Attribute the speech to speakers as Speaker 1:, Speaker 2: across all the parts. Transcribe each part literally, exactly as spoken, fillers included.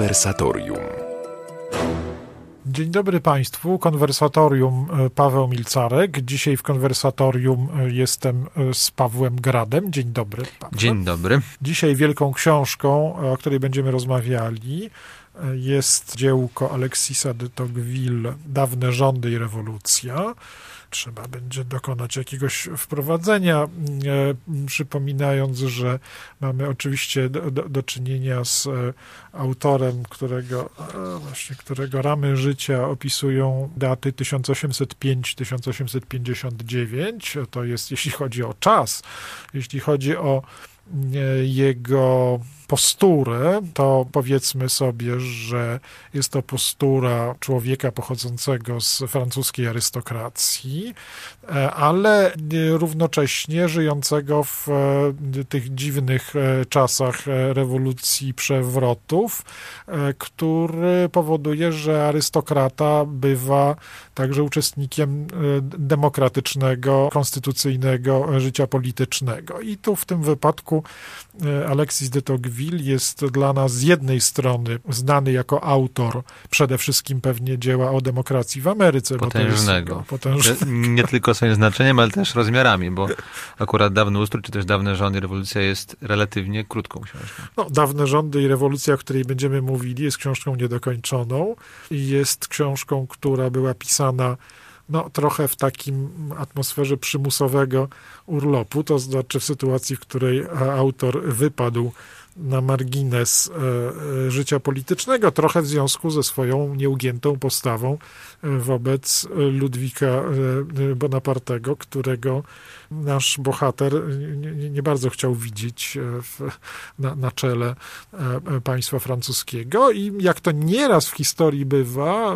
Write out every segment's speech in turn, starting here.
Speaker 1: Konwersatorium.
Speaker 2: Dzień dobry Państwu, Konwersatorium, Paweł Milcarek. Dzisiaj w Konwersatorium jestem z Pawłem Gradem. Dzień dobry, Paweł.
Speaker 3: Dzień dobry.
Speaker 2: Dzisiaj wielką książką, o której będziemy rozmawiali, jest dziełko Alexisa de Tocqueville Dawne rządy i rewolucja. Trzeba będzie dokonać jakiegoś wprowadzenia, e, przypominając, że mamy oczywiście do, do, do czynienia z e, autorem, którego, e, właśnie, którego ramy życia opisują daty tysiąc osiemset piąty do tysiąc osiemset pięćdziesiątego dziewiątego. To jest, jeśli chodzi o czas, jeśli chodzi o e, jego posturę, to powiedzmy sobie, że jest to postura człowieka pochodzącego z francuskiej arystokracji, ale równocześnie żyjącego w tych dziwnych czasach rewolucji przewrotów, który powoduje, że arystokrata bywa także uczestnikiem demokratycznego, konstytucyjnego życia politycznego. I tu w tym wypadku Alexis de Tocqueville jest dla nas z jednej strony znany jako autor przede wszystkim pewnie dzieła o demokracji w Ameryce.
Speaker 3: Potężnego.
Speaker 2: Bo to jest potężnego.
Speaker 3: Nie tylko swoim znaczeniem, ale też rozmiarami, bo akurat Dawny Ustrój, czy też Dawne rządy i rewolucja jest relatywnie krótką książką.
Speaker 2: No, Dawne rządy i rewolucja, o której będziemy mówili, jest książką niedokończoną i jest książką, która była pisana no, trochę w takim atmosferze przymusowego urlopu, to znaczy w sytuacji, w której autor wypadł na margines e, życia politycznego, trochę w związku ze swoją nieugiętą postawą wobec Ludwika Bonapartego, którego nasz bohater nie, nie bardzo chciał widzieć w, na, na czele państwa francuskiego. I jak to nieraz w historii bywa,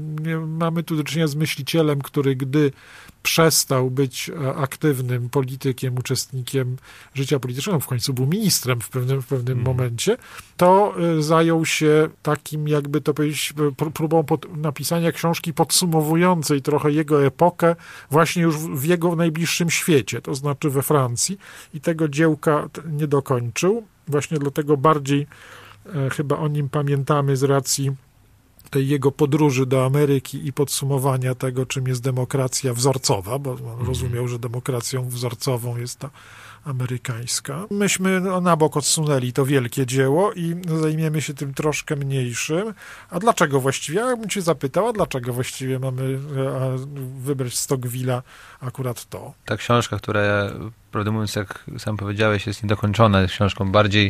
Speaker 2: mamy tu do czynienia z myślicielem, który gdy przestał być aktywnym politykiem, uczestnikiem życia politycznego, w końcu był ministrem w pewnym, w pewnym mm. momencie, to zajął się takim, jakby to powiedzieć, próbą pod, napisania książki podsumowującej trochę jego epokę właśnie już w jego najbliższym świecie, to znaczy we Francji. I tego dziełka nie dokończył. Właśnie dlatego bardziej e, chyba o nim pamiętamy z racji tej jego podróży do Ameryki i podsumowania tego, czym jest demokracja wzorcowa, bo on mm. rozumiał, że demokracją wzorcową jest ta amerykańska. Myśmy no, na bok odsunęli to wielkie dzieło i zajmiemy się tym troszkę mniejszym. A dlaczego właściwie? Ja bym cię zapytała, dlaczego właściwie mamy wybrać z Tocqueville'a akurat to?
Speaker 3: Ta książka, która, prawdę mówiąc, jak sam powiedziałeś, jest niedokończona, jest książką bardziej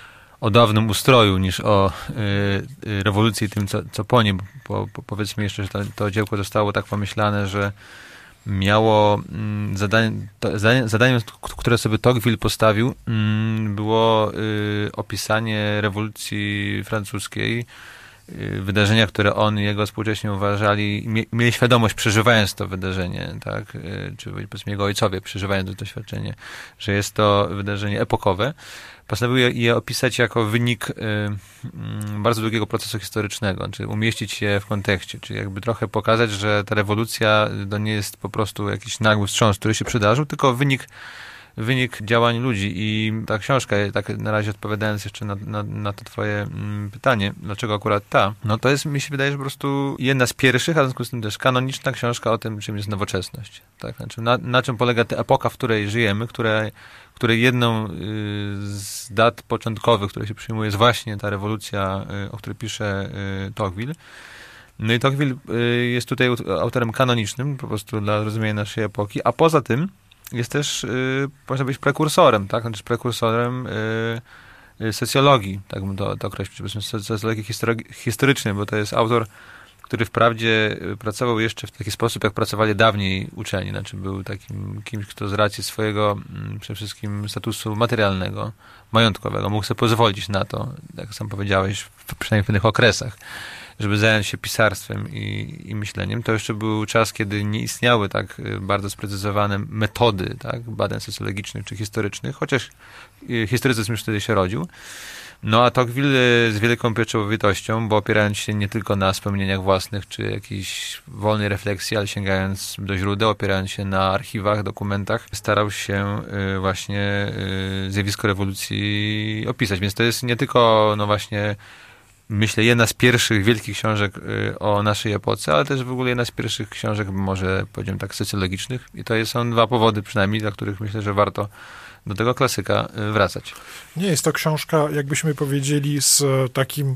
Speaker 3: o dawnym ustroju niż o y, y, rewolucji i tym, co, co po nim. Po, po, powiedzmy jeszcze, że to, to dziełko zostało tak pomyślane, że miało mm, zadanie, to, zadanie, zadaniem, które sobie Tocqueville postawił, mm, było y, opisanie rewolucji francuskiej, y, wydarzenia, które on i jego współcześni uważali, mie, mieli świadomość, przeżywając to wydarzenie, tak, y, czy powiedzmy jego ojcowie przeżywając to doświadczenie, że jest to wydarzenie epokowe. Postanowił je, je opisać jako wynik y, y, bardzo długiego procesu historycznego, czyli umieścić je w kontekście, czyli jakby trochę pokazać, że ta rewolucja to nie jest po prostu jakiś nagły wstrząs, który się przydarzył, tylko wynik, wynik działań ludzi. I ta książka, tak na razie odpowiadając jeszcze na, na, na to twoje mm, pytanie, dlaczego akurat ta, no to jest, mi się wydaje, że po prostu jedna z pierwszych, a w związku z tym też kanoniczna książka o tym, czym jest nowoczesność. Tak? Znaczy, na, na czym polega ta epoka, w której żyjemy, które której jedną z dat początkowych, które się przyjmuje, jest właśnie ta rewolucja, o której pisze Tocqueville. No i Tocqueville jest tutaj autorem kanonicznym, po prostu dla zrozumienia naszej epoki, a poza tym jest też, można być prekursorem, tak? Znaczy prekursorem socjologii, tak bym to, to określił, socjologii historycznej, bo to jest autor, który wprawdzie pracował jeszcze w taki sposób, jak pracowali dawniej uczeni. Znaczy był takim kimś, kto z racji swojego przede wszystkim statusu materialnego, majątkowego mógł sobie pozwolić na to, jak sam powiedziałeś, w, przynajmniej w pewnych okresach, żeby zająć się pisarstwem i, i myśleniem. To jeszcze był czas, kiedy nie istniały tak bardzo sprecyzowane metody, tak, badań socjologicznych czy historycznych, chociaż historycyzm już wtedy się rodził. No a Tocqueville z wielką pieczołowitością, bo opierając się nie tylko na wspomnieniach własnych, czy jakiejś wolnej refleksji, ale sięgając do źródeł, opierając się na archiwach, dokumentach, starał się właśnie zjawisko rewolucji opisać. Więc to jest nie tylko, no właśnie, myślę, jedna z pierwszych wielkich książek o naszej epoce, ale też w ogóle jedna z pierwszych książek, może powiedziałem tak, socjologicznych. I to są dwa powody przynajmniej, dla których myślę, że warto do tego klasyka wracać.
Speaker 2: Nie jest to książka, jakbyśmy powiedzieli, z takim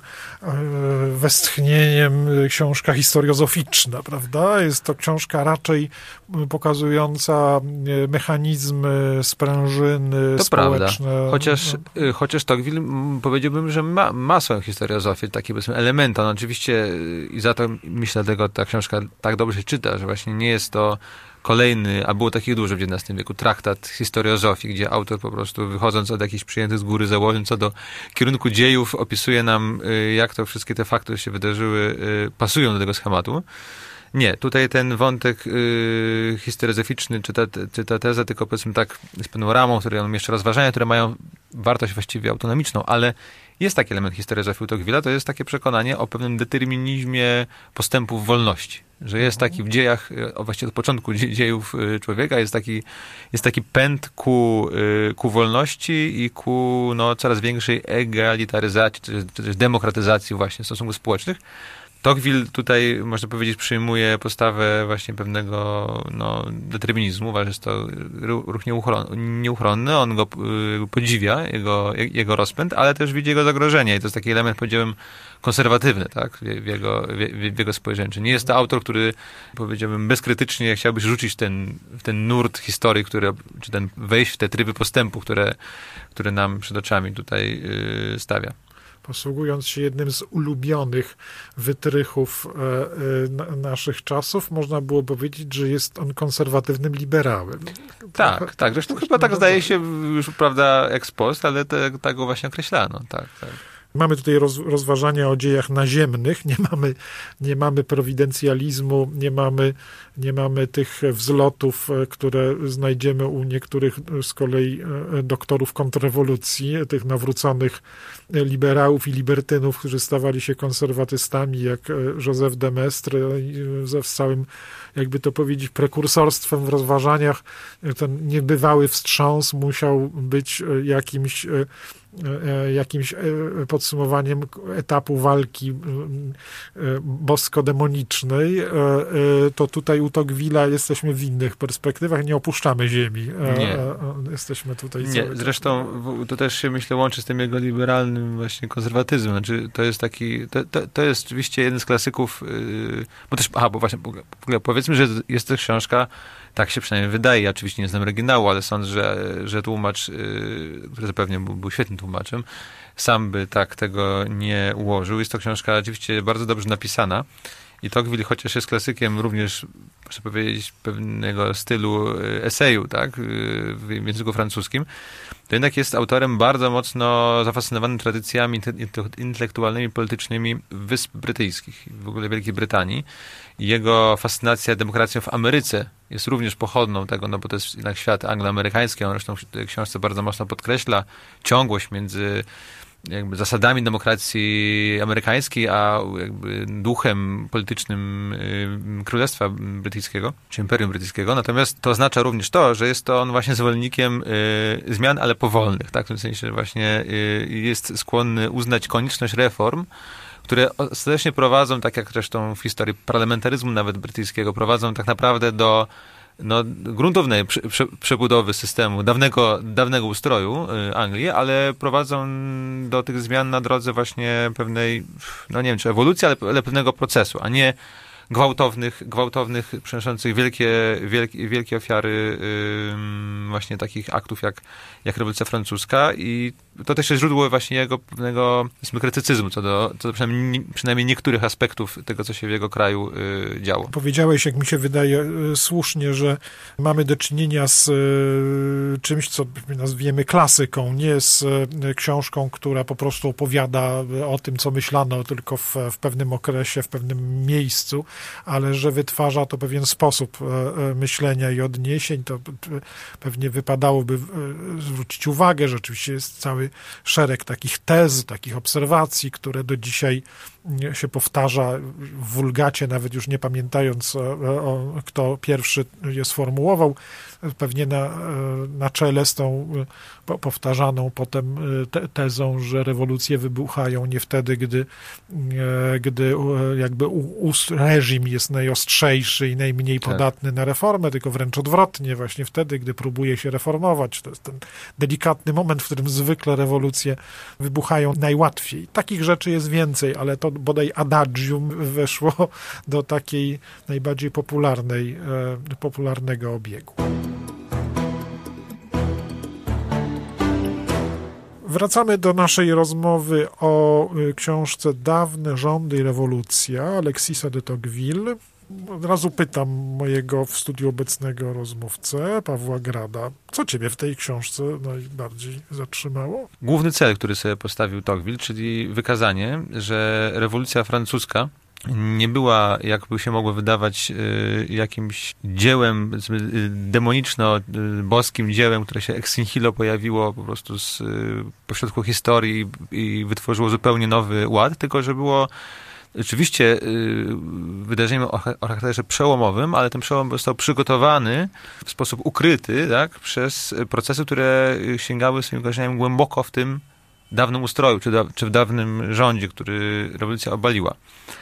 Speaker 2: westchnieniem książka historiozoficzna, prawda? Jest to książka raczej pokazująca mechanizmy, sprężyny
Speaker 3: to
Speaker 2: społeczne.
Speaker 3: Prawda. Chociaż, no. chociaż Tocqueville powiedziałbym, że ma, ma swoją historiozofię, takie powiedzmy elementy. On oczywiście i za to myślę, dlatego ta książka tak dobrze się czyta, że właśnie nie jest to kolejny, a było takich dużo w dziewiętnastym wieku, traktat historiozofii, gdzie autor po prostu wychodząc od jakichś przyjętych z góry założeń co do kierunku dziejów opisuje nam, jak to wszystkie te fakty się wydarzyły, pasują do tego schematu. Nie, tutaj ten wątek yy, historiozoficzny, czy ta, czy ta teza, tylko powiedzmy tak z pewną ramą, które on jeszcze rozważania, które mają wartość właściwie autonomiczną, ale jest taki element historiozofii u Tocqueville'a, to jest takie przekonanie o pewnym determinizmie postępów wolności, że jest taki w dziejach, właściwie od początku dziejów człowieka, jest taki, jest taki pęd ku, ku wolności i ku no, coraz większej egalitaryzacji, czy, czy też demokratyzacji właśnie stosunków społecznych. Tocqueville tutaj, można powiedzieć, przyjmuje postawę właśnie pewnego no, determinizmu, uważa, że jest to ruch nieuchronny, on go podziwia, jego, jego rozpęd, ale też widzi jego zagrożenie i to jest taki element, powiedziałem, konserwatywny, tak, w jego, w jego spojrzeniu. Czyli nie jest to autor, który, powiedziałbym, bezkrytycznie chciałby rzucić ten, w ten nurt historii, który, czy ten wejść w te tryby postępu, które, które nam przed oczami tutaj yy, stawia.
Speaker 2: Posługując się jednym z ulubionych wytrychów e, e, naszych czasów, można było powiedzieć, że jest on konserwatywnym liberałem.
Speaker 3: Tak, tak. tak. Zresztą chyba tak zdaje się już, prawda, ex post, ale te, tak go właśnie określano. Tak, tak.
Speaker 2: Mamy tutaj roz, rozważania o dziejach naziemnych, nie mamy, nie mamy prowidencjalizmu, nie mamy, nie mamy tych wzlotów, które znajdziemy u niektórych z kolei doktorów kontrrewolucji, tych nawróconych liberałów i libertynów, którzy stawali się konserwatystami, jak Joseph de Maistre, ze całym, jakby to powiedzieć, prekursorstwem w rozważaniach. Ten niebywały wstrząs musiał być jakimś jakimś podsumowaniem etapu walki bosko-demonicznej, to tutaj u Tocqueville'a jesteśmy w innych perspektywach, nie opuszczamy ziemi.
Speaker 3: Nie.
Speaker 2: Jesteśmy tutaj
Speaker 3: nie. Zresztą to też się, myślę, łączy z tym jego liberalnym właśnie konserwatyzmem. Znaczy, to jest taki, to, to, to jest oczywiście jeden z klasyków, bo też, aha, bo właśnie, w ogóle powiedzmy, że jest to książka, tak się przynajmniej wydaje, ja oczywiście nie znam oryginału, ale sądzę, że, że tłumacz, który zapewne był, był świetnym tłumaczem, sam by tak tego nie ułożył. Jest to książka oczywiście bardzo dobrze napisana i Tocqueville, chociaż jest klasykiem również, muszę powiedzieć, pewnego stylu eseju, tak, w języku francuskim, to jednak jest autorem bardzo mocno zafascynowanym tradycjami intelektualnymi, politycznymi Wysp Brytyjskich, w ogóle Wielkiej Brytanii. Jego fascynacja demokracją w Ameryce jest również pochodną tego, no bo to jest jednak świat angloamerykański, on zresztą w tej książce bardzo mocno podkreśla ciągłość między jakby zasadami demokracji amerykańskiej, a jakby duchem politycznym y, Królestwa Brytyjskiego, czy Imperium Brytyjskiego. Natomiast to oznacza również to, że jest to on właśnie zwolennikiem y, zmian, ale powolnych, tak? W tym sensie, że właśnie y, jest skłonny uznać konieczność reform, które ostatecznie prowadzą, tak jak zresztą w historii parlamentaryzmu nawet brytyjskiego, prowadzą tak naprawdę do no, gruntownej prze, prze, przebudowy systemu, dawnego, dawnego ustroju y, Anglii, ale prowadzą do tych zmian na drodze właśnie pewnej, no nie wiem, czy ewolucji, ale, ale pewnego procesu, a nie gwałtownych, gwałtownych przynoszących wielkie, wielkie, wielkie ofiary yy, właśnie takich aktów jak, jak rewolucja francuska i to też jest źródło właśnie jego pewnego krytycyzmu co do, co do przynajmniej, przynajmniej niektórych aspektów tego, co się w jego kraju yy, działo.
Speaker 2: Powiedziałeś, jak mi się wydaje słusznie, że mamy do czynienia z yy, czymś, co nazwiemy klasyką, nie z yy, książką, która po prostu opowiada o tym, co myślano tylko w, w pewnym okresie, w pewnym miejscu, ale że wytwarza to pewien sposób myślenia i odniesień, to pewnie wypadałoby zwrócić uwagę, że oczywiście jest cały szereg takich tez, takich obserwacji, które do dzisiaj się powtarza w wulgacie, nawet już nie pamiętając, o, kto pierwszy je sformułował, pewnie na, na czele z tą powtarzaną potem te, tezą, że rewolucje wybuchają nie wtedy, gdy, gdy jakby reżim jest najostrzejszy i najmniej
Speaker 3: tak.
Speaker 2: podatny na reformę, tylko wręcz odwrotnie, właśnie wtedy, gdy próbuje się reformować. To jest ten delikatny moment, w którym zwykle rewolucje wybuchają najłatwiej. Takich rzeczy jest więcej, ale to bodaj adagium weszło do takiej najbardziej popularnej, popularnego obiegu. Wracamy do naszej rozmowy o książce Dawne rządy i rewolucja Alexisa de Tocqueville. Od razu pytam mojego w studiu obecnego rozmówcę, Pawła Grada, co ciebie w tej książce najbardziej zatrzymało?
Speaker 3: Główny cel, który sobie postawił Tocqueville, czyli wykazanie, że rewolucja francuska nie była, jakby się mogło wydawać, jakimś dziełem demoniczno-boskim dziełem, które się ex nihilo pojawiło po prostu z pośrodku historii i wytworzyło zupełnie nowy ład, tylko że było oczywiście wydarzeniem o charakterze przełomowym, ale ten przełom został przygotowany w sposób ukryty, tak, przez procesy, które sięgały swoim korzeniem głęboko w tym dawnym ustroju, czy, da, czy w dawnym rządzie, który rewolucja obaliła.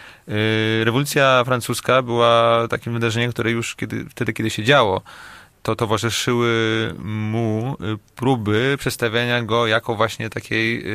Speaker 3: Rewolucja francuska była takim wydarzeniem, które już kiedy, wtedy, kiedy się działo, to towarzyszyły mu próby przedstawiania go jako właśnie takiej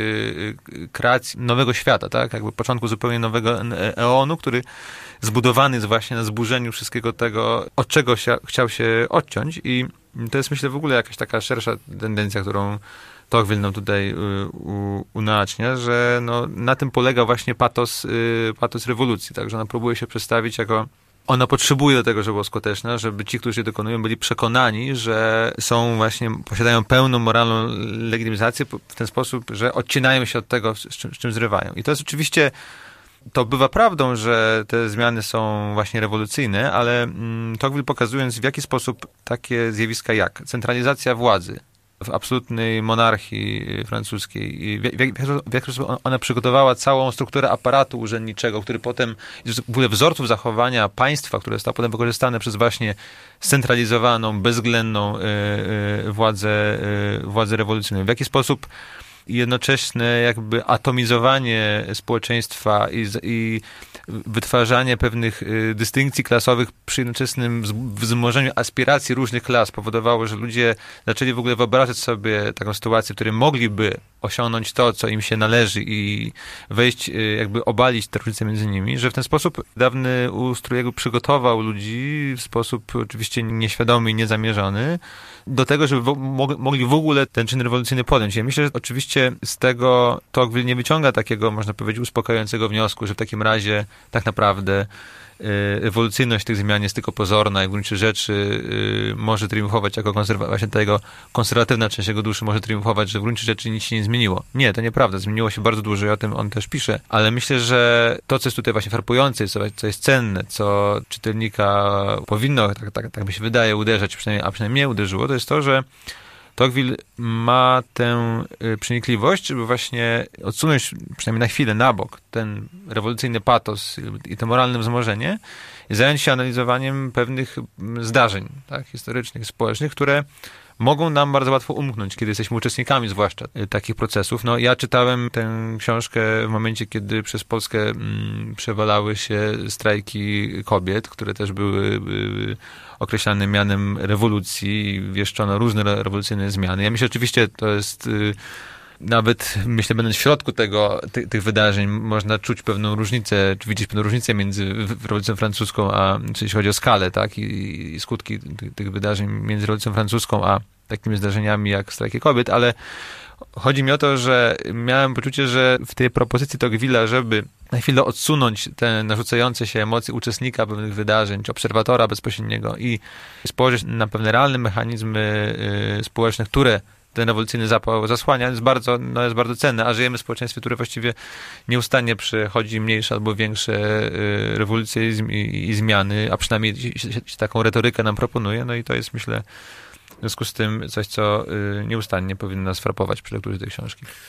Speaker 3: kreacji nowego świata, tak? Jakby początku zupełnie nowego eonu, który zbudowany jest właśnie na zburzeniu wszystkiego tego, od czego się, chciał się odciąć, i to jest, myślę, w ogóle jakaś taka szersza tendencja, którą Tocqueville nam tutaj u, unaocznia, że no, na tym polega właśnie patos, patos rewolucji, tak? Że ona próbuje się przedstawić jako... Ona potrzebuje do tego, żeby była skuteczna, żeby ci, którzy je dokonują, byli przekonani, że są właśnie, posiadają pełną moralną legitymizację w ten sposób, że odcinają się od tego, z czym, z czym zrywają. I to jest oczywiście, to bywa prawdą, że te zmiany są właśnie rewolucyjne, ale mm, Tocqueville, pokazując, w jaki sposób takie zjawiska jak centralizacja władzy w absolutnej monarchii francuskiej i w, w, w jaki sposób ona przygotowała całą strukturę aparatu urzędniczego, który potem, w ogóle wzorców zachowania państwa, które zostało potem wykorzystane przez właśnie scentralizowaną, bezwzględną y, y, władzę, y, władzę rewolucyjną. W jaki sposób jednoczesne jakby atomizowanie społeczeństwa i, i wytwarzanie pewnych y, dystynkcji klasowych przy jednoczesnym wzmożeniu aspiracji różnych klas powodowało, że ludzie zaczęli w ogóle wyobrażać sobie taką sytuację, w której mogliby osiągnąć to, co im się należy i wejść, y, jakby obalić te różnice między nimi, że w ten sposób dawny ustrój jakby przygotował ludzi w sposób oczywiście nieświadomy i niezamierzony do tego, żeby w, mogli w ogóle ten czyn rewolucyjny podjąć. Ja myślę, że oczywiście z tego Tocqueville nie wyciąga takiego, można powiedzieć, uspokajającego wniosku, że w takim razie tak naprawdę ewolucyjność tych zmian jest tylko pozorna i w gruncie rzeczy może triumfować jako konserwa- właśnie ta jego konserwatywna część jego duszy może triumfować, że w gruncie rzeczy nic się nie zmieniło. Nie, to nieprawda. Zmieniło się bardzo dużo i o tym on też pisze. Ale myślę, że to, co jest tutaj właśnie frapujące, co, co jest cenne, co czytelnika powinno, tak, tak, tak mi się wydaje, uderzać, przynajmniej, a przynajmniej mnie uderzyło, to jest to, że Tocqueville ma tę przenikliwość, żeby właśnie odsunąć przynajmniej na chwilę na bok ten rewolucyjny patos i to moralne wzmożenie i zająć się analizowaniem pewnych zdarzeń, tak, historycznych, społecznych, które mogą nam bardzo łatwo umknąć, kiedy jesteśmy uczestnikami zwłaszcza takich procesów. No, ja czytałem tę książkę w momencie, kiedy przez Polskę mm, przewalały się strajki kobiet, które też były, były określane mianem rewolucji i wieszczono różne rewolucyjne zmiany. Ja myślę, oczywiście to jest... Y, Nawet, myślę, będąc w środku tego, ty, tych wydarzeń, można czuć pewną różnicę, czy widzieć pewną różnicę między rewolucją francuską, a, czy jeśli chodzi o skalę, tak, i, i skutki tych, tych wydarzeń między rewolucją francuską, a takimi zdarzeniami jak strajki kobiet, ale chodzi mi o to, że miałem poczucie, że w tej propozycji Tocqueville'a, żeby na chwilę odsunąć te narzucające się emocje uczestnika pewnych wydarzeń, czy obserwatora bezpośredniego i spojrzeć na pewne realne mechanizmy y, społeczne, które ten rewolucyjny zapał zasłania, jest bardzo, no jest bardzo cenne, a żyjemy w społeczeństwie, które właściwie nieustannie przechodzi mniejsze albo większe y, rewolucje i, i, i zmiany, a przynajmniej się, się, taką retorykę nam proponuje, no i to jest, myślę, w związku z tym coś, co y, nieustannie powinno nas frapować przy lekturze tej książki.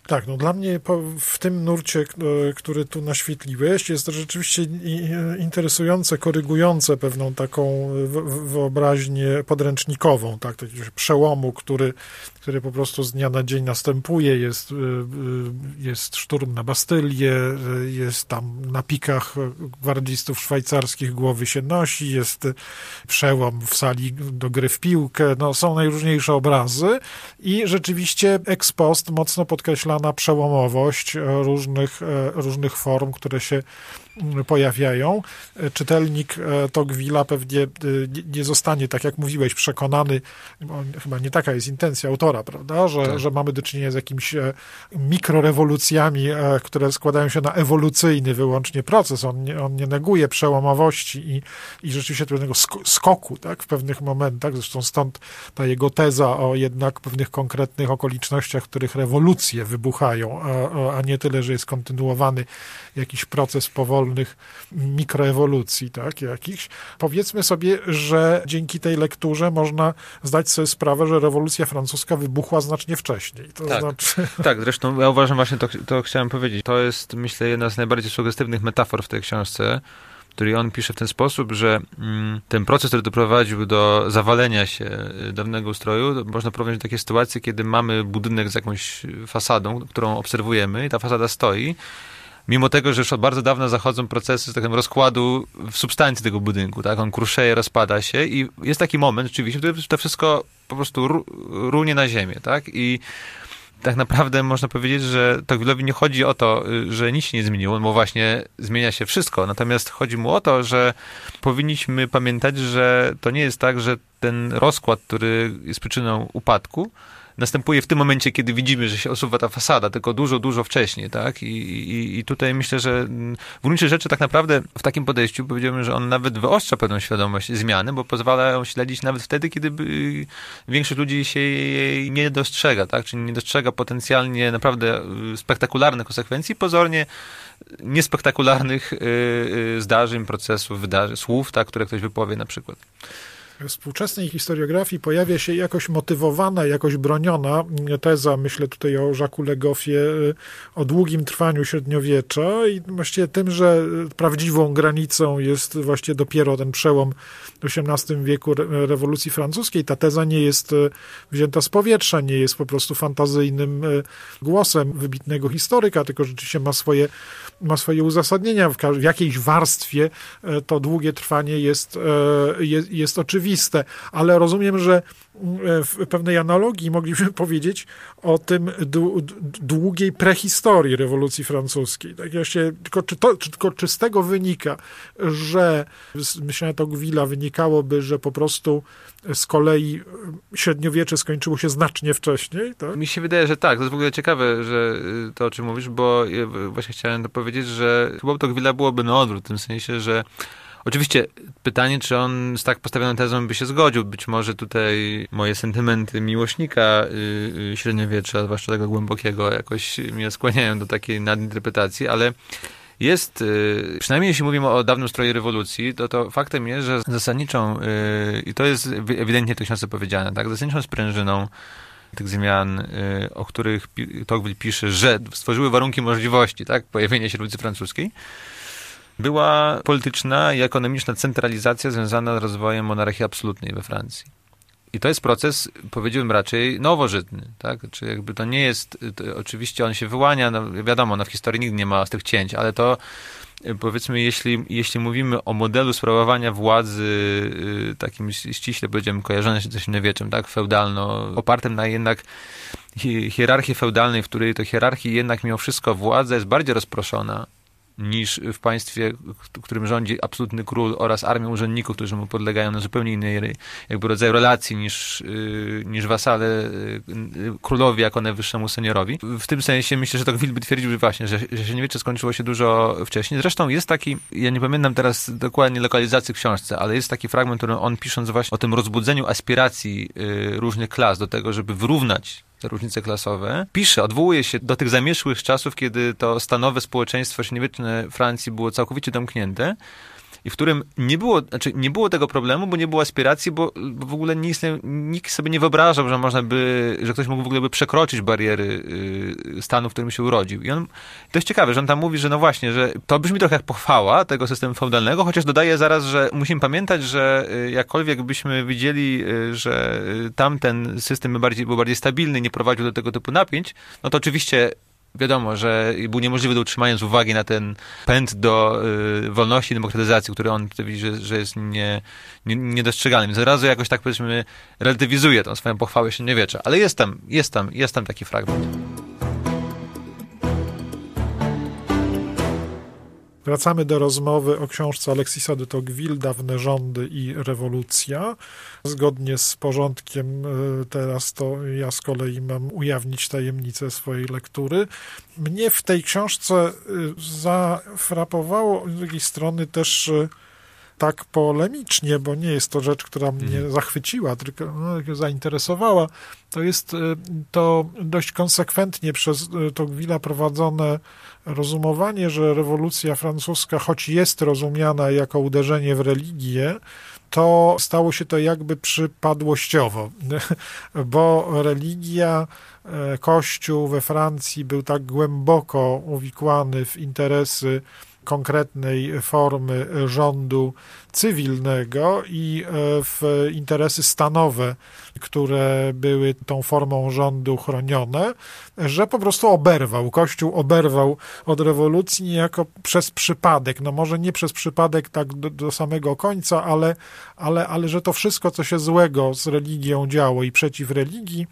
Speaker 2: Tak, no dla mnie po, w tym nurcie, który tu naświetliłeś, jest to rzeczywiście interesujące, korygujące pewną taką wyobraźnię podręcznikową, tak, takiego przełomu, który, który po prostu z dnia na dzień następuje. Jest, jest szturm na Bastylię, jest tam na pikach gwardzistów szwajcarskich głowy się nosi, jest przełom w sali do gry w piłkę, no są najróżniejsze obrazy i rzeczywiście ex post mocno podkreśla na przełomowość różnych, różnych form, które się pojawiają. Czytelnik Tocqueville'a pewnie nie zostanie, tak jak mówiłeś, przekonany, bo chyba nie taka jest intencja autora, prawda, że, tak. że mamy do czynienia z jakimiś mikrorewolucjami, które składają się na ewolucyjny wyłącznie proces. On nie, on nie neguje przełomowości i, i rzeczywiście pewnego skoku, tak, w pewnych momentach. Zresztą stąd ta jego teza o jednak pewnych konkretnych okolicznościach, w których rewolucje wybuchają, a, a nie tyle, że jest kontynuowany jakiś proces powolny mikroewolucji, tak, jakichś. Powiedzmy sobie, że dzięki tej lekturze można zdać sobie sprawę, że rewolucja francuska wybuchła znacznie wcześniej. To
Speaker 3: tak,
Speaker 2: znaczy...
Speaker 3: tak, zresztą ja uważam właśnie, to, to chciałem powiedzieć, to jest, myślę, jedna z najbardziej sugestywnych metafor w tej książce, który on pisze w ten sposób, że mm, ten proces, który doprowadził do zawalenia się dawnego ustroju, można porównać do takiej sytuacji, kiedy mamy budynek z jakąś fasadą, którą obserwujemy i ta fasada stoi, mimo tego, że już od bardzo dawna zachodzą procesy takiego rozkładu w substancji tego budynku, tak? On kruszeje, rozpada się i jest taki moment rzeczywiście, w którym to wszystko po prostu ru, runie na ziemię, tak? I tak naprawdę można powiedzieć, że Tocqueville'owi nie chodzi o to, że nic się nie zmieniło, bo właśnie zmienia się wszystko, natomiast chodzi mu o to, że powinniśmy pamiętać, że to nie jest tak, że ten rozkład, który jest przyczyną upadku, następuje w tym momencie, kiedy widzimy, że się osuwa ta fasada, tylko dużo, dużo wcześniej, tak? I, i, i tutaj myślę, że w gruncie rzeczy tak naprawdę w takim podejściu powiedziałbym, że on nawet wyostrza pewną świadomość zmiany, bo pozwala ją śledzić nawet wtedy, kiedy większość ludzi się jej nie dostrzega, tak? Czyli nie dostrzega potencjalnie naprawdę spektakularnych konsekwencji, pozornie niespektakularnych zdarzeń, procesów, wydarzeń, słów, tak? Które ktoś wypowie na przykład.
Speaker 2: W współczesnej historiografii pojawia się jakoś motywowana, jakoś broniona teza, myślę tutaj o Jacques'u Le Goffie, o długim trwaniu średniowiecza i właściwie tym, że prawdziwą granicą jest właściwie dopiero ten przełom w osiemnastym wieku rewolucji francuskiej. Ta teza nie jest wzięta z powietrza, nie jest po prostu fantazyjnym głosem wybitnego historyka, tylko rzeczywiście ma swoje, ma swoje uzasadnienia. W, w jakiejś warstwie to długie trwanie jest, jest, jest oczywiste. Ale rozumiem, że w pewnej analogii moglibyśmy powiedzieć o tym długiej prehistorii rewolucji francuskiej. Tak właśnie, tylko, czy to, czy, tylko czy z tego wynika, że z myślenia Tocqueville'a wynikałoby, że po prostu z kolei średniowiecze skończyło się znacznie wcześniej? Tak?
Speaker 3: Mi się wydaje, że tak. To jest w ogóle ciekawe, że to, o czym mówisz, bo właśnie chciałem to powiedzieć, że chyba Tocqueville'a byłoby na odwrót, w tym sensie, że oczywiście pytanie, czy on z tak postawioną tezą by się zgodził. Być może tutaj moje sentymenty miłośnika yy, średniowiecza, zwłaszcza tego głębokiego, jakoś mnie skłaniają do takiej nadinterpretacji, ale jest, yy, przynajmniej jeśli mówimy o dawnym stroju rewolucji, to, to faktem jest, że zasadniczą, yy, i to jest ewidentnie w tej książce powiedziane, tak, zasadniczą sprężyną tych zmian, yy, o których Tocqueville pisze, że stworzyły warunki możliwości, tak, pojawienia się rewolucji francuskiej, była polityczna i ekonomiczna centralizacja związana z rozwojem monarchii absolutnej we Francji. I to jest proces, powiedziałbym raczej, nowożytny, tak? Czy jakby to nie jest, to oczywiście on się wyłania, no wiadomo, no w historii nigdy nie ma z tych cięć, ale to powiedzmy, jeśli, jeśli mówimy o modelu sprawowania władzy takim ściśle, powiedziałbym, kojarzonym się ze średniowieczem, tak? Feudalno, opartym na jednak hierarchii feudalnej, w której to hierarchii jednak mimo wszystko władza jest bardziej rozproszona niż w państwie, w którym rządzi absolutny król oraz armia urzędników, którzy mu podlegają na zupełnie innej jakby rodzaju relacji niż, niż wasale królowi jako najwyższemu seniorowi. W tym sensie myślę, że Tocqueville by twierdził, że właśnie, że, że średniowiecze skończyło się dużo wcześniej. Zresztą jest taki, ja nie pamiętam teraz dokładnie lokalizacji w książce, ale jest taki fragment, który on pisząc właśnie o tym rozbudzeniu aspiracji różnych klas do tego, żeby wyrównać te różnice klasowe, pisze, odwołuje się do tych zamierzchłych czasów, kiedy to stanowe społeczeństwo średniowieczne Francji było całkowicie domknięte i w którym nie było, znaczy nie było tego problemu, bo nie było aspiracji, bo, bo w ogóle nie istnie, nikt sobie nie wyobrażał, że można by, że ktoś mógł w ogóle by przekroczyć bariery y, stanu, w którym się urodził. I on, to jest ciekawe, że on tam mówi, że no właśnie, że to brzmi trochę jak pochwała tego systemu feudalnego, chociaż dodaje zaraz, że musimy pamiętać, że y, jakkolwiek byśmy widzieli, y, że y, tamten system był bardziej, był bardziej stabilny, nie prowadził do tego typu napięć, no to oczywiście wiadomo, że był niemożliwy do utrzymania z uwagi na ten pęd do y, wolności i demokratyzacji, który on widzi, że, że jest nie, nie, niedostrzegalny. Więc od razu jakoś tak, powiedzmy, relatywizuje tą swoją pochwałę średniowiecza. Ale jest tam, jest tam, jest tam taki fragment.
Speaker 2: Wracamy do rozmowy o książce Alexisa de Tocqueville Dawne rządy i rewolucja. Zgodnie z porządkiem teraz to ja z kolei mam ujawnić tajemnicę swojej lektury. Mnie w tej książce zafrapowało z drugiej strony też tak polemicznie, bo nie jest to rzecz, która mnie mhm. zachwyciła, tylko no, zainteresowała. To jest to dość konsekwentnie przez Tocqueville'a prowadzone rozumowanie, że rewolucja francuska, choć jest rozumiana jako uderzenie w religię, to stało się to jakby przypadłościowo, bo religia, Kościół we Francji był tak głęboko uwikłany w interesy konkretnej formy rządu cywilnego i w interesy stanowe, które były tą formą rządu chronione, że po prostu oberwał. Kościół oberwał od rewolucji niejako przez przypadek. No może nie przez przypadek tak do, do samego końca, ale, ale, ale że to wszystko, co się złego z religią działo i przeciw religii,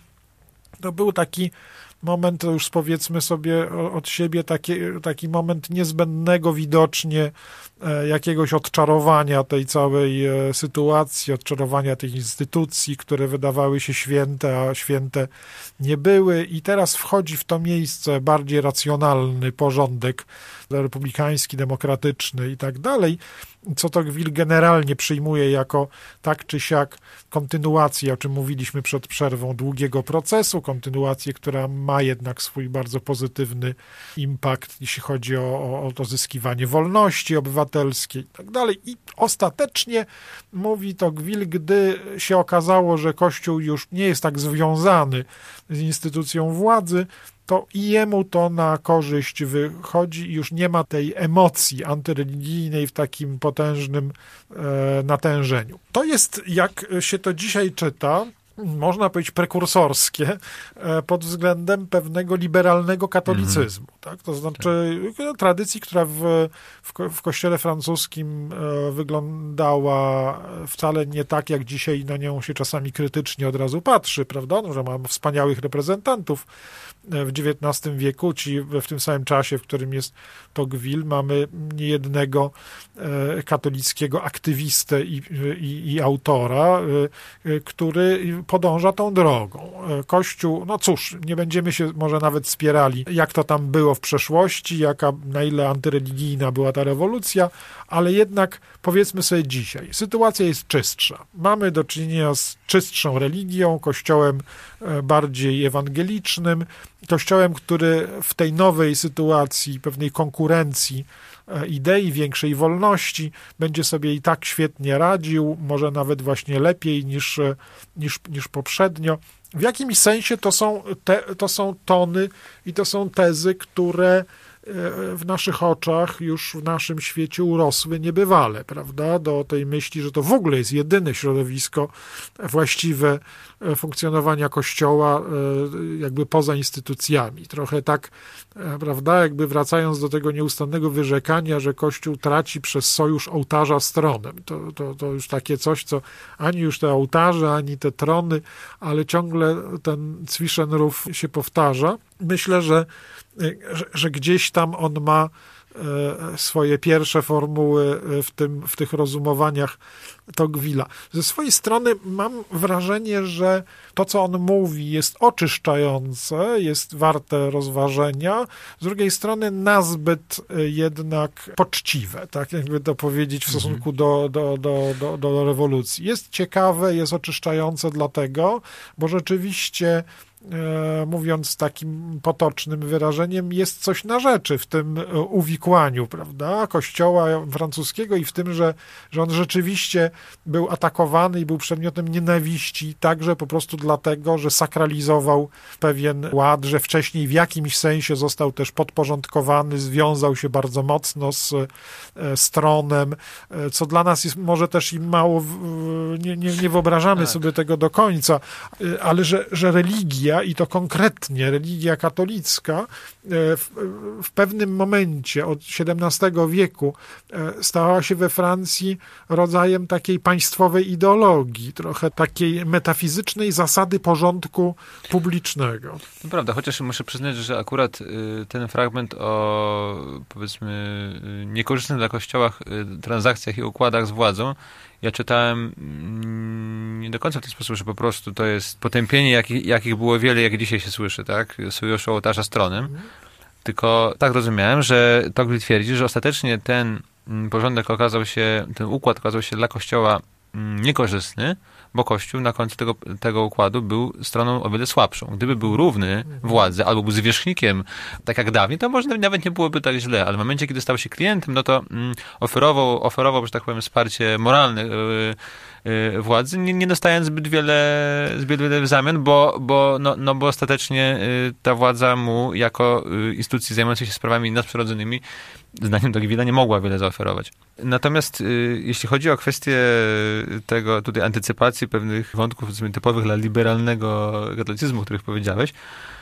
Speaker 2: to był taki moment, to już powiedzmy sobie od siebie, taki, taki moment niezbędnego widocznie jakiegoś odczarowania tej całej sytuacji, odczarowania tych instytucji, które wydawały się święte, a święte nie były. I teraz wchodzi w to miejsce bardziej racjonalny porządek republikański, demokratyczny i tak dalej, co Tocqueville generalnie przyjmuje jako tak czy siak kontynuację, o czym mówiliśmy przed przerwą, długiego procesu, kontynuację, która ma jednak swój bardzo pozytywny impact, jeśli chodzi o, o, o odzyskiwanie wolności obywatelskiej i tak dalej. I ostatecznie, mówi Tocqueville, gdy się okazało, że Kościół już nie jest tak związany z instytucją władzy, to i jemu to na korzyść wychodzi i już nie ma tej emocji antyreligijnej w takim potężnym e, natężeniu. To jest, jak się to dzisiaj czyta, można powiedzieć prekursorskie e, pod względem pewnego liberalnego katolicyzmu. Mm-hmm. Tak? To znaczy tak. tradycji, która w, w, w kościele francuskim e, wyglądała wcale nie tak, jak dzisiaj na nią się czasami krytycznie od razu patrzy, prawda? No, że mamy wspaniałych reprezentantów w dziewiętnastym wieku, ci w tym samym czasie, w którym jest Tocqueville, mamy niejednego e, katolickiego aktywistę i, i, i autora, e, który podąża tą drogą. Kościół, no cóż, nie będziemy się może nawet spierali, jak to tam było w przeszłości, jaka, na ile antyreligijna była ta rewolucja, ale jednak powiedzmy sobie dzisiaj, sytuacja jest czystsza. Mamy do czynienia z czystszą religią, kościołem bardziej ewangelicznym, kościołem, który w tej nowej sytuacji, pewnej konkurencji idei większej wolności będzie sobie i tak świetnie radził, może nawet właśnie lepiej niż, niż, niż poprzednio. W jakimś sensie to są, te, to są tony i to są tezy, które w naszych oczach, już w naszym świecie urosły niebywale, prawda, do tej myśli, że to w ogóle jest jedyne środowisko właściwe funkcjonowania Kościoła jakby poza instytucjami. Trochę tak, prawda, jakby wracając do tego nieustannego wyrzekania, że Kościół traci przez sojusz ołtarza z tronem. To, to, to już takie coś, co ani już te ołtarze, ani te trony, ale ciągle ten Zwischenruf się powtarza. Myślę, że Że, że gdzieś tam on ma swoje pierwsze formuły w, tym, w tych rozumowaniach Tocqueville'a. Ze swojej strony mam wrażenie, że to, co on mówi, jest oczyszczające, jest warte rozważenia, z drugiej strony nazbyt jednak poczciwe, tak jakby to powiedzieć w stosunku do, do, do, do, do rewolucji. Jest ciekawe, jest oczyszczające dlatego, bo rzeczywiście mówiąc takim potocznym wyrażeniem, jest coś na rzeczy w tym uwikłaniu, prawda, kościoła francuskiego i w tym, że, że on rzeczywiście był atakowany i był przedmiotem nienawiści, także po prostu dlatego, że sakralizował pewien ład, że wcześniej w jakimś sensie został też podporządkowany, związał się bardzo mocno z, z tronem, co dla nas jest może też i mało, nie, nie, nie wyobrażamy tak. sobie tego do końca, ale że, że religia i to konkretnie religia katolicka w, w pewnym momencie od siedemnastego wieku stała się we Francji rodzajem takiej państwowej ideologii, trochę takiej metafizycznej zasady porządku publicznego.
Speaker 3: To prawda, chociaż muszę przyznać, że akurat ten fragment o, powiedzmy, niekorzystnych dla Kościoła transakcjach i układach z władzą, ja czytałem nie do końca w ten sposób, że po prostu to jest potępienie, jakich, jakich było wiele, jak dzisiaj się słyszy, tak? Sojuszu ołtarza z tronem. Mm. Tylko tak rozumiałem, że Tocqueville twierdzi, że ostatecznie ten porządek okazał się, ten układ okazał się dla Kościoła niekorzystny, bo Kościół na końcu tego, tego układu był stroną o wiele słabszą. Gdyby był równy władzy albo był zwierzchnikiem, tak jak dawniej, to może nawet nie byłoby tak źle, ale w momencie, kiedy stał się klientem, no to mm, oferował, oferował, że tak powiem, wsparcie moralne yy, yy, władzy, nie, nie dostając zbyt wiele, zbyt wiele w zamian, bo, bo, no, no bo ostatecznie yy, ta władza mu jako yy, instytucji zajmującej się sprawami nadprzyrodzonymi, zdaniem Tocqueville'a, nie mogła wiele zaoferować. Natomiast yy, jeśli chodzi o kwestię tego tutaj antycypacji pewnych wątków typowych dla liberalnego katolicyzmu, o których powiedziałeś,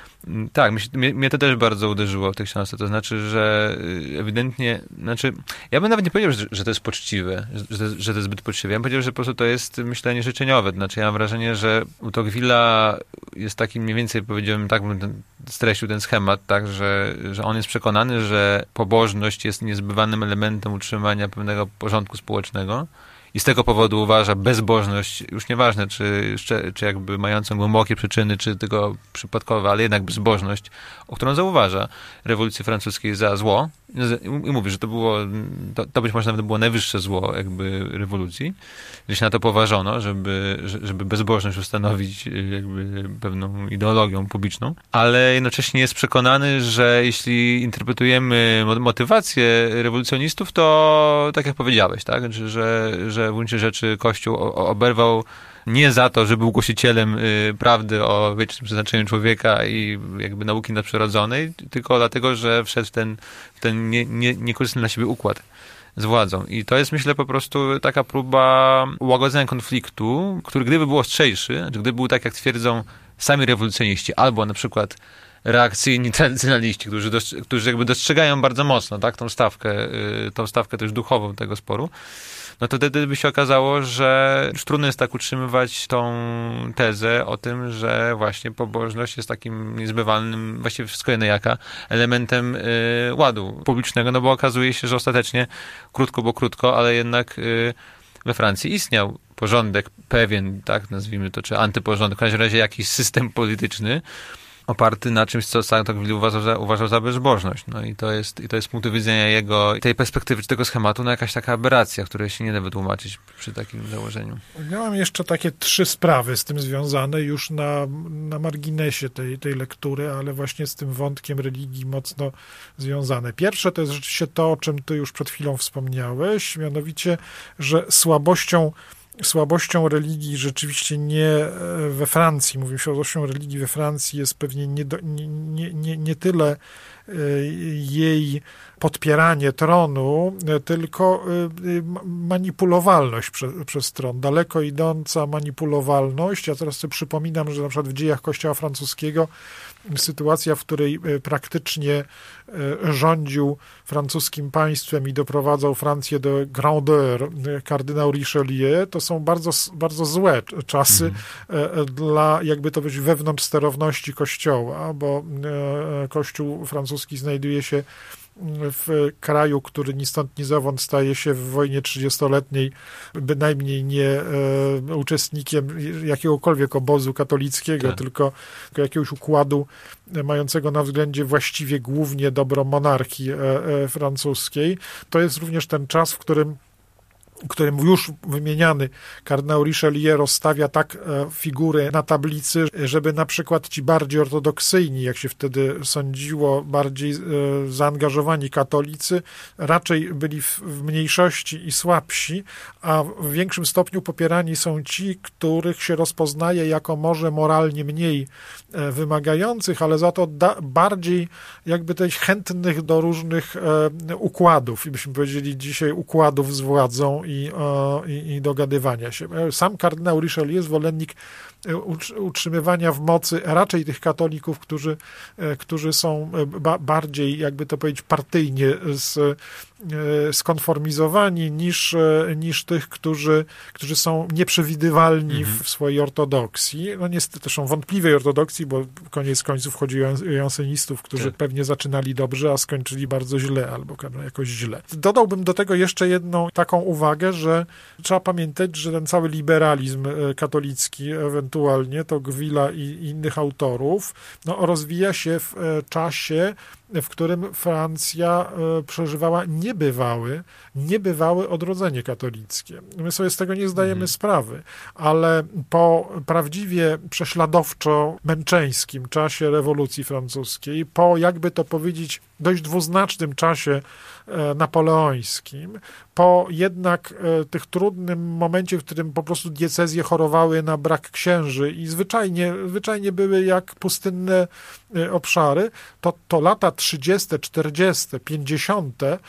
Speaker 3: tak, mnie, mnie to też bardzo uderzyło w tej książce, to znaczy, że ewidentnie, znaczy, ja bym nawet nie powiedział, że, że to jest poczciwe, że, że to jest zbyt poczciwe, ja bym powiedział, że po prostu to jest myślenie życzeniowe, znaczy ja mam wrażenie, że u Tocqueville'a jest taki mniej więcej, powiedziałbym, tak bym ten, streścił ten schemat, tak, że, że on jest przekonany, że pobożność jest niezbywalnym elementem utrzymania pewnego porządku społecznego, i z tego powodu uważa bezbożność, już nieważne, czy, czy jakby mającą głębokie przyczyny, czy tylko przypadkowe, ale jednak bezbożność, o którą zauważa rewolucji francuskiej za zło. I mówi, że to było, to, to być może nawet było najwyższe zło jakby rewolucji, że się na to poważono, żeby, żeby bezbożność ustanowić jakby pewną ideologią publiczną, ale jednocześnie jest przekonany, że jeśli interpretujemy motywację rewolucjonistów, to tak jak powiedziałeś, tak, że, że, że w gruncie rzeczy Kościół oberwał nie za to, że był głosicielem y, prawdy o wiecznym przeznaczeniu człowieka i jakby nauki nadprzyrodzonej, tylko dlatego, że wszedł w ten, w ten nie, nie, niekorzystny dla siebie układ z władzą. I to jest, myślę, po prostu taka próba ułagodzenia konfliktu, który gdyby był ostrzejszy, znaczy gdyby był tak, jak twierdzą sami rewolucjoniści, albo na przykład reakcyjni tradycjonaliści, którzy, dostrze- którzy jakby dostrzegają bardzo mocno, tak, tą stawkę, y, tą stawkę też duchową tego sporu, no to wtedy by się okazało, że już trudno jest tak utrzymywać tą tezę o tym, że właśnie pobożność jest takim niezbywalnym, właściwie wszystko jedno jaka, elementem y, ładu publicznego, no bo okazuje się, że ostatecznie, krótko bo krótko, ale jednak y, we Francji istniał porządek pewien, tak nazwijmy to, czy antyporządek, w każdym razie jakiś system polityczny, oparty na czymś, co sam Tocqueville uważał za, uważał za bezbożność. No i to jest, i to jest z punktu widzenia jego, tej perspektywy, czy tego schematu, no jakaś taka aberracja, której się nie da wytłumaczyć przy takim założeniu.
Speaker 2: Ja mam jeszcze takie trzy sprawy z tym związane, już na, na marginesie tej, tej lektury, ale właśnie z tym wątkiem religii mocno związane. Pierwsze to jest rzeczywiście to, o czym ty już przed chwilą wspomniałeś, mianowicie, że słabością Słabością religii rzeczywiście nie we Francji, mówię, słabością religii we Francji jest pewnie nie, do, nie, nie, nie, nie tyle jej podpieranie tronu, tylko manipulowalność przez, przez tron, daleko idąca manipulowalność. Ja teraz sobie przypominam, że na przykład w dziejach Kościoła francuskiego sytuacja, w której praktycznie rządził francuskim państwem i doprowadzał Francję do grandeur kardynał Richelieu, to są bardzo, bardzo złe czasy mhm. dla, jakby to być, wewnątrz sterowności Kościoła, bo Kościół francuski znajduje się w kraju, który ni stąd, ni zowąd staje się w wojnie trzydziestoletniej bynajmniej nie e, uczestnikiem jakiegokolwiek obozu katolickiego, tak. tylko, tylko jakiegoś układu mającego na względzie właściwie głównie dobro monarchii e, e, francuskiej. To jest również ten czas, w którym którym już wymieniany kardynał Richelieu rozstawia tak figury na tablicy, żeby na przykład ci bardziej ortodoksyjni, jak się wtedy sądziło, bardziej zaangażowani katolicy, raczej byli w mniejszości i słabsi, a w większym stopniu popierani są ci, których się rozpoznaje jako może moralnie mniej wymagających, ale za to da, bardziej jakby też chętnych do różnych układów, i byśmy powiedzieli dzisiaj układów z władzą i, i, i dogadywania się. Sam kardynał Richelieu jest zwolennik utrzymywania w mocy raczej tych katolików, którzy, którzy są ba, bardziej, jakby to powiedzieć, partyjnie z, skonformizowani niż, niż tych, którzy, którzy są nieprzewidywalni mhm. w swojej ortodoksji. No niestety też są wątpliwej ortodoksji, bo koniec końców chodzi o jansynistów, którzy tak. pewnie zaczynali dobrze, a skończyli bardzo źle albo jakoś źle. Dodałbym do tego jeszcze jedną taką uwagę, że trzeba pamiętać, że ten cały liberalizm katolicki, ewentualnie Tocqueville'a i innych autorów, no, rozwija się w czasie, w którym Francja przeżywała niebywałe, niebywałe odrodzenie katolickie. My sobie z tego nie zdajemy mhm. sprawy, ale po prawdziwie prześladowczo-męczeńskim czasie rewolucji francuskiej, po jakby to powiedzieć dość dwuznacznym czasie napoleońskim, po jednak tych trudnym momencie, w którym po prostu diecezje chorowały na brak księży i zwyczajnie, zwyczajnie były jak pustynne obszary, to, to lata trzydzieste, czterdzieste, pięćdziesiąte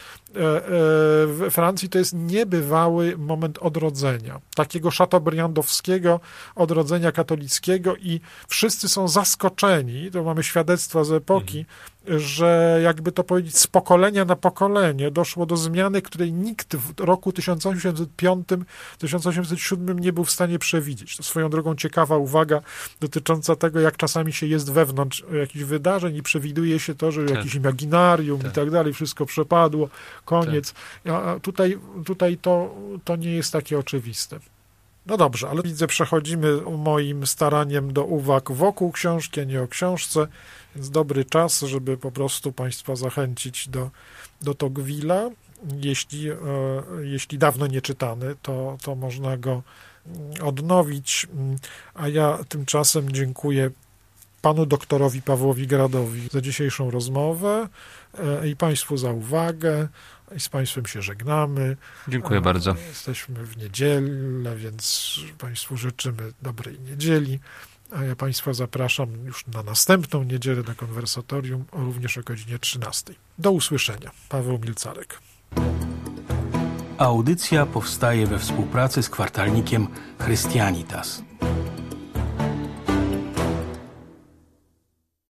Speaker 2: w Francji to jest niebywały moment odrodzenia, takiego chateaubriandowskiego odrodzenia katolickiego i wszyscy są zaskoczeni, to mamy świadectwa z epoki, mhm. że jakby to powiedzieć z pokolenia na pokolenie doszło do zmiany, której nikt w roku tysiąc osiemset piątym, tysiąc osiemset siódmym nie był w stanie przewidzieć. To swoją drogą ciekawa uwaga dotycząca tego, jak czasami się jest wewnątrz jakichś wydarzeń i przewiduje się to, że tak. jakiś imaginarium tak. i tak dalej, wszystko przepadło, koniec. Tak. A tutaj, tutaj to, to nie jest takie oczywiste. No dobrze, ale widzę, przechodzimy moim staraniem do uwag wokół książki, a nie o książce, więc dobry czas, żeby po prostu Państwa zachęcić do, do Tocqueville'a. Jeśli, e, jeśli dawno nie czytany, to, to można go odnowić, a ja tymczasem dziękuję panu doktorowi Pawłowi Gradowi za dzisiejszą rozmowę e, i Państwu za uwagę. I z Państwem się żegnamy.
Speaker 3: Dziękuję bardzo.
Speaker 2: Jesteśmy w niedzielę, więc Państwu życzymy dobrej niedzieli. A ja Państwa zapraszam już na następną niedzielę na konwersatorium, również o godzinie trzynastej. Do usłyszenia. Paweł Milcarek.
Speaker 1: Audycja powstaje we współpracy z kwartalnikiem Christianitas.